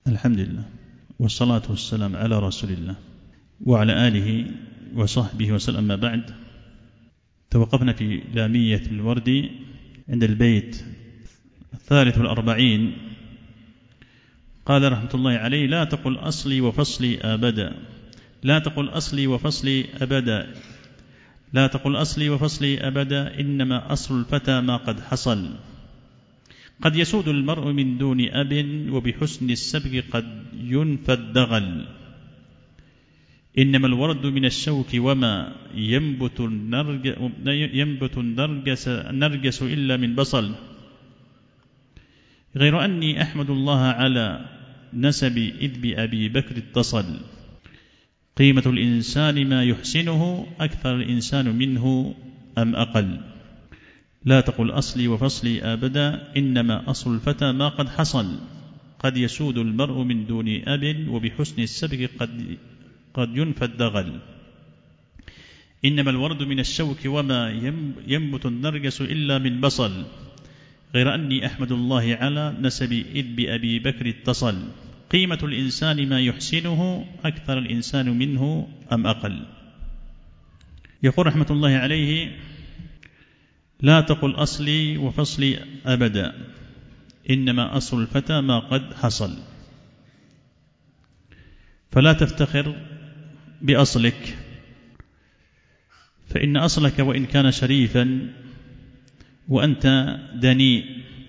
الحمد لله والصلاة والسلام على رسول الله وعلى آله وصحبه وسلم. ما بعد، توقفنا في لامية الوردي عند البيت 43. قال رحمة الله عليه: لا تقل أصلي وفصلي أبدا، لا تقل أصلي وفصلي أبدا، لا تقل أصلي وفصلي أبدا، إنما أصل الفتى ما قد حصل. قد يسود المرء من دون أب، وبحسن السبق قد ينفى الدغل. إنما الورد من الشوك وما ينبت النرجس إلا من بصل. غير أني أحمد الله على نسبي إذ بأبي بكر اتصل. قيمة الإنسان ما يحسنه، أكثر الإنسان منه أم أقل. لا تقل أصلي وفصلي أبدا، إنما أصل الفتى ما قد حصل. قد يسود المرء من دون أب، وبحسن السبق قد ينفى الدغل. إنما الورد من الشوك وما ينبت النرجس إلا من بصل. غير أني أحمد الله على نسبي إذ بأبي بكر اتصل. قيمة الإنسان ما يحسنه، أكثر الإنسان منه أم أقل. يقول رحمة الله عليه: لا تقل أصلي وفصلي أبدا، إنما أصل الفتى ما قد حصل. فلا تفتخر بأصلك، فإن أصلك وإن كان شريفا وأنت دنيء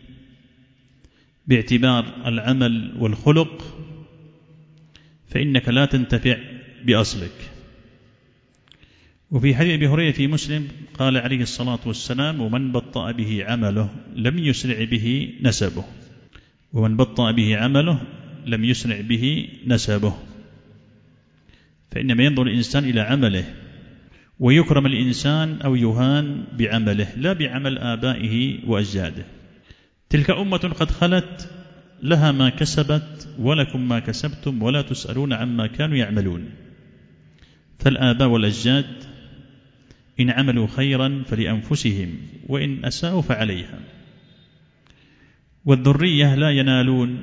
باعتبار العمل والخلق، فإنك لا تنتفع بأصلك. وفي حديث أبي هريرة في مسلم قال عليه الصلاة والسلام: ومن بطأ به عمله لم يسرع به نسبه. ومن بطأ به عمله لم يسرع به نسبه. فإنما ينظر الإنسان إلى عمله، ويكرم الإنسان أو يهان بعمله لا بعمل آبائه وأجداده. تلك أمة قد خلت، لها ما كسبت ولكم ما كسبتم ولا تسألون عما كانوا يعملون. فالآباء والأجداد إن عملوا خيرا فلأنفسهم، وإن أساءوا فعليها. والذرية لا ينالون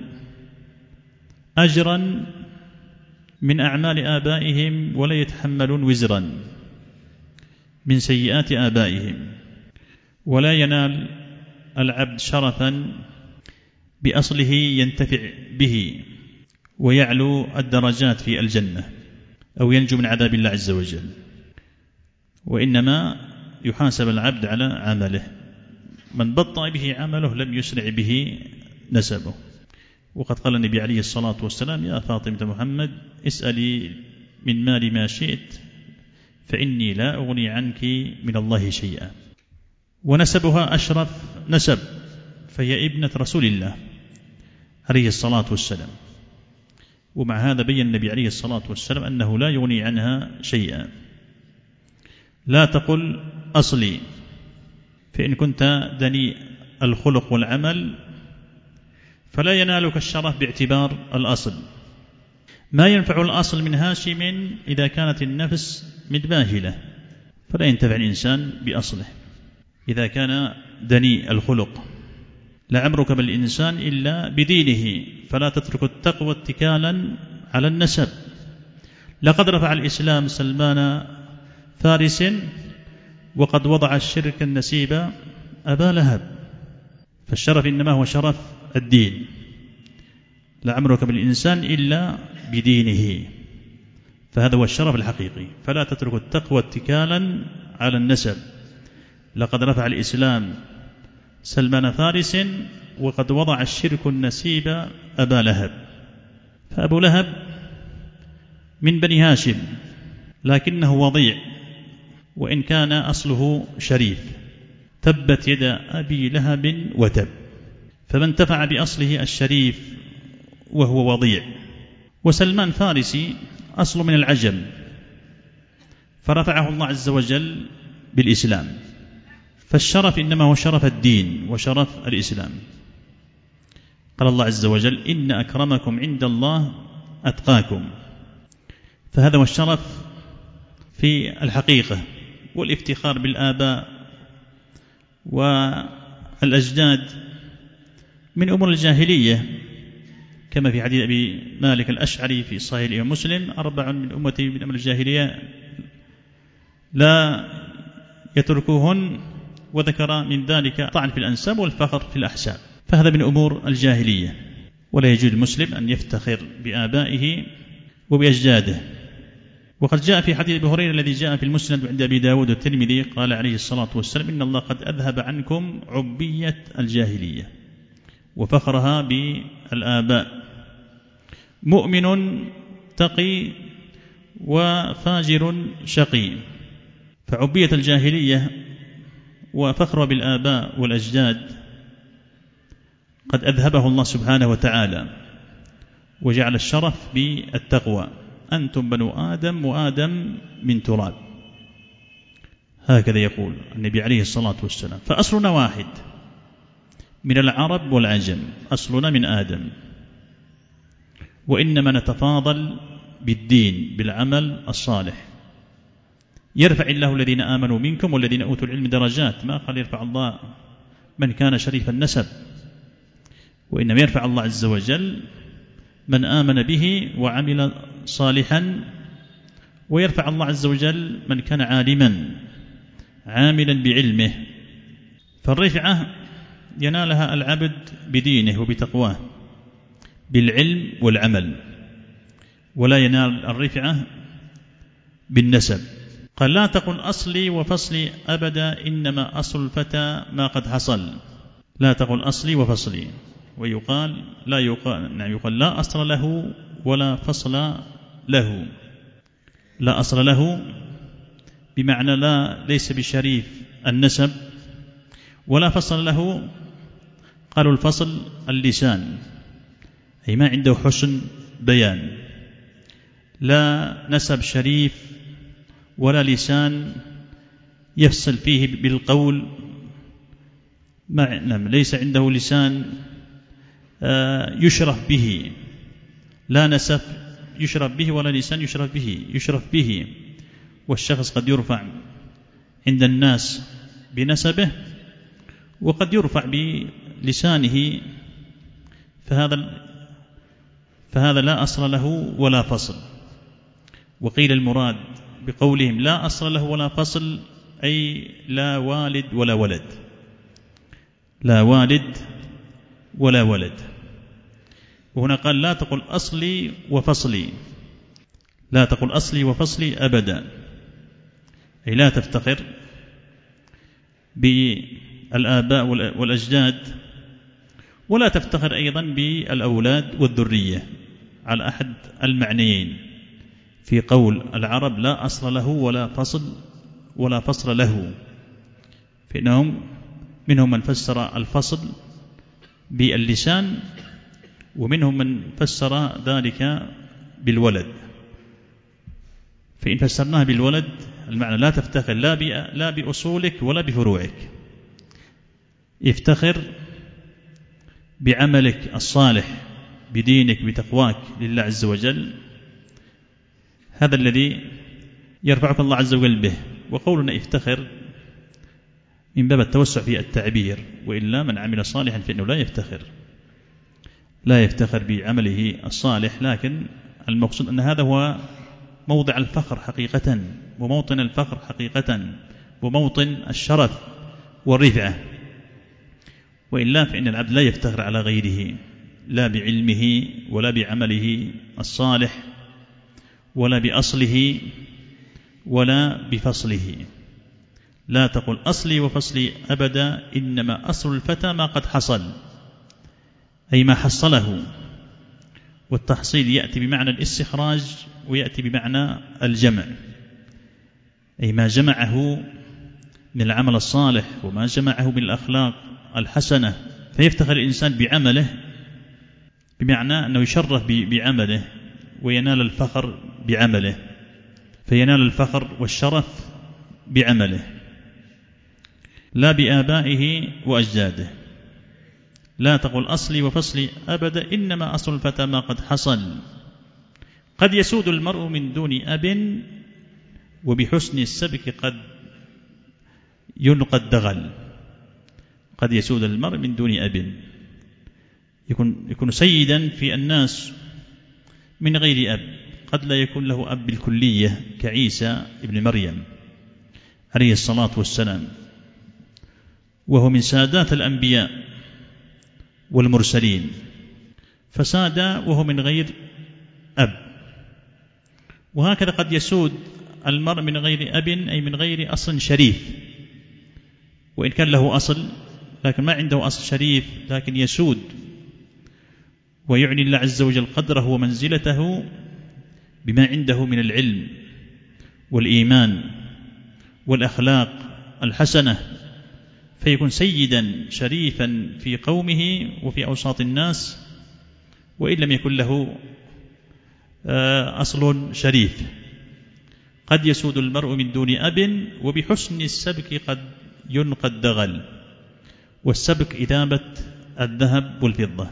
أجرا من أعمال آبائهم، ولا يتحملون وزرا من سيئات آبائهم. ولا ينال العبد شرفا بأصله ينتفع به ويعلو الدرجات في الجنة أو ينجو من عذاب الله عز وجل، وإنما يحاسب العبد على عمله. من بطأ به عمله لم يسرع به نسبه. وقد قال النبي عليه الصلاة والسلام: يا فاطمة محمد اسألي من مال ما شئت، فإني لا أغني عنك من الله شيئا. ونسبها أشرف نسب، فهي ابنة رسول الله عليه الصلاة والسلام. ومع هذا بين النبي عليه الصلاة والسلام أنه لا يغني عنها شيئا. لا تقل أصلي، فإن كنت دنيء الخلق والعمل فلا ينالك الشرف باعتبار الأصل. ما ينفع الأصل من هاشم إذا كانت النفس متباهلة، فلا ينتفع الإنسان بأصله إذا كان دنيء الخلق. لعمرك بالإنسان إلا بدينه، فلا تترك التقوى اتكالا على النسب. لقد رفع الإسلام سلمان فارس، وقد وضع الشرك النسيب أبا لهب. فالشرف إنما هو شرف الدين. لعمرك بالإنسان إلا بدينه، فهذا هو الشرف الحقيقي. فلا تترك التقوى اتكالا على النسب. لقد رفع الإسلام سلمان فارس، وقد وضع الشرك النسيب أبا لهب. فأبو لهب من بني هاشم، لكنه وضيع وإن كان أصله شريف. تبت يد أبي لهب وتب. فمن انتفع بأصله الشريف وهو وضيع. وسلمان فارسي أصل من العجم، فرفعه الله عز وجل بالإسلام. فالشرف إنما هو شرف الدين وشرف الإسلام. قال الله عز وجل: إن أكرمكم عند الله أتقاكم. فهذا هو الشرف في الحقيقة. والافتخار بالآباء والأجداد من أمور الجاهلية، كما في حديث أبي مالك الأشعري في صحيح الإمام مسلم: 4 من أمتي من أمر الجاهلية لا يتركوهن، وذكر من ذلك طعن في الأنساب والفخر في الأحساب، فهذا من أمور الجاهلية، ولا يجوز المسلم أن يفتخر بآبائه وبأجداده. وقد جاء في حديث أبي هريرة الذي جاء في المسند عند أبي داود والترمذي قال عليه الصلاة والسلام: إن الله قد أذهب عنكم عبية الجاهلية وفخرها بالآباء، مؤمن تقي وفاجر شقي. فعبية الجاهلية وفخر بالآباء والأجداد قد أذهبه الله سبحانه وتعالى، وجعل الشرف بالتقوى: أنتم بنو آدم وآدم من تراب، هكذا يقول النبي عليه الصلاة والسلام. فأصلنا واحد من العرب والعجم، أصلنا من آدم، وإنما نتفاضل بالدين بالعمل الصالح. يرفع الله الذين آمنوا منكم والذين أوتوا العلم درجات، ما قال يرفع الله من كان شريف النسب، وإنما يرفع الله عز وجل من آمن به وعمل صالحا، ويرفع الله عز وجل من كان عالما عاملا بعلمه. فالرفعة ينالها العبد بدينه وبتقواه بالعلم والعمل، ولا ينال الرفعة بالنسب. قال: لا تقل أصلي وفصلي أبدا، إنما أصل الفتى ما قد حصل. لا تقل أصلي وفصلي، ويقال لا يقال لا أصل له ولا فصل له. لا أصل له بمعنى ليس بشريف النسب، ولا فصل له قالوا الفصل اللسان، أي ما عنده حسن بيان. لا نسب شريف ولا لسان يفصل فيه بالقول، ليس عنده لسان يشرف به، لا نسب يشرف به ولا لسان يشرف به. والشخص قد يرفع عند الناس بنسبه، وقد يرفع بلسانه، فهذا لا أصل له ولا فصل. وقيل المراد بقولهم لا أصل له ولا فصل أي لا والد ولا ولد، لا والد ولا ولد. وهنا قال: لا تقل أصلي وفصلي، لا تقل أصلي وفصلي أبدا، أي لا تفتخر بالآباء والأجداد، ولا تفتخر أيضا بالأولاد والذرية، على أحد المعنيين في قول العرب: لا أصل له ولا فصل له. فإنهم منهم من فسر الفصل باللسان، ومنهم من فسر ذلك بالولد. فإن فسرناها بالولد المعنى لا تفتخر لا بأصولك ولا بفروعك، افتخر بعملك الصالح بدينك بتقواك لله عز وجل، هذا الذي يرفعك الله عز وجل به. وقولنا افتخر من باب التوسع في التعبير، وإلا من عمل صالحا فإنه لا يفتخر بعمله الصالح، لكن المقصود أن هذا هو موضع الفخر حقيقة، وموطن الفخر حقيقة، وموطن الشرف والرفعة. وإلا فإن العبد لا يفتخر على غيره، لا بعلمه ولا بعمله الصالح ولا بأصله ولا بفصله. لا تقل أصلي وفصلي أبدا، إنما أصل الفتى ما قد حصل، أي ما حصله. والتحصيل يأتي بمعنى الاستخراج ويأتي بمعنى الجمع، أي ما جمعه من العمل الصالح وما جمعه من الأخلاق الحسنة. فيفتخر الإنسان بعمله، بمعنى أنه يشرف بعمله وينال الفخر بعمله، فينال الفخر والشرف بعمله لا بآبائه وأجداده. لا تقل أصلي وفصلي أبدا، إنما أصل الفتى ما قد حصل. قد يسود المرء من دون أب، وبحسن السبك قد يلقى الدغل. قد يسود المرء من دون أب، يكون سيدا في الناس من غير أب. قد لا يكون له أب بالكلية كعيسى ابن مريم عليه الصلاة والسلام، وهو من سادات الأنبياء والمرسلين، فساد وهو من غير أب. وهكذا قد يسود المرء من غير أب، أي من غير أصل شريف، وإن كان له أصل لكن ما عنده أصل شريف، لكن يسود ويعني الله عز وجل قدره ومنزلته بما عنده من العلم والإيمان والأخلاق الحسنة، فيكون سيدا شريفا في قومه وفي أوساط الناس، وإن لم يكن له أصل شريف. قد يسود المرء من دون أب، وبحسن السبك قد ينقى الدغل، والسبك إذابة الذهب والفضة.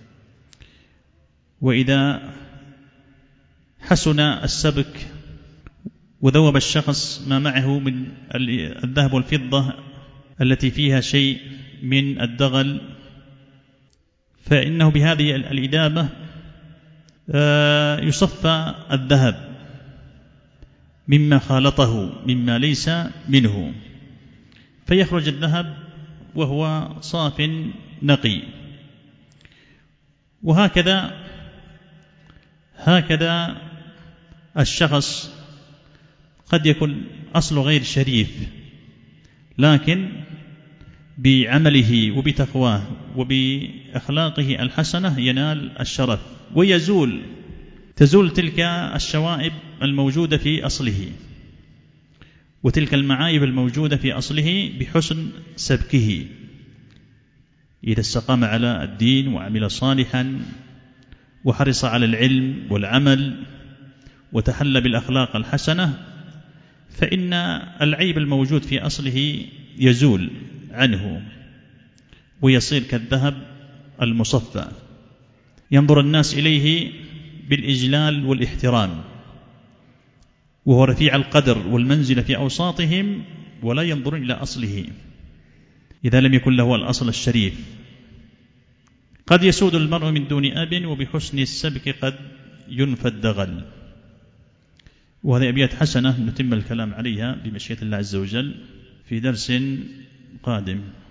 وإذا حسن السبك وذوب الشخص ما معه من الذهب والفضة التي فيها شيء من الدغل، فإنه بهذه الإذابة يصفى الذهب مما خالطه مما ليس منه، فيخرج الذهب وهو صاف نقي. وهكذا الشخص قد يكون أصله غير شريف، لكن بعمله وبتقواه وبأخلاقه الحسنة ينال الشرف، تزول تلك الشوائب الموجودة في أصله وتلك المعايب الموجودة في أصله بحسن سبكه. إذا استقام على الدين وعمل صالحا وحرص على العلم والعمل وتحلى بالأخلاق الحسنة، فإن العيب الموجود في أصله يزول عنه ويصير كالذهب المصفى، ينظر الناس إليه بالإجلال والاحترام، وهو رفيع القدر والمنزلة في أوساطهم، ولا ينظر إلى أصله إذا لم يكن له الأصل الشريف. قد يسود المرء من دون أب، وبحسن السبك قد ينفى الدغل. وهذه أبيات حسنة نتم الكلام عليها بمشيئة الله عز وجل في درس قادم.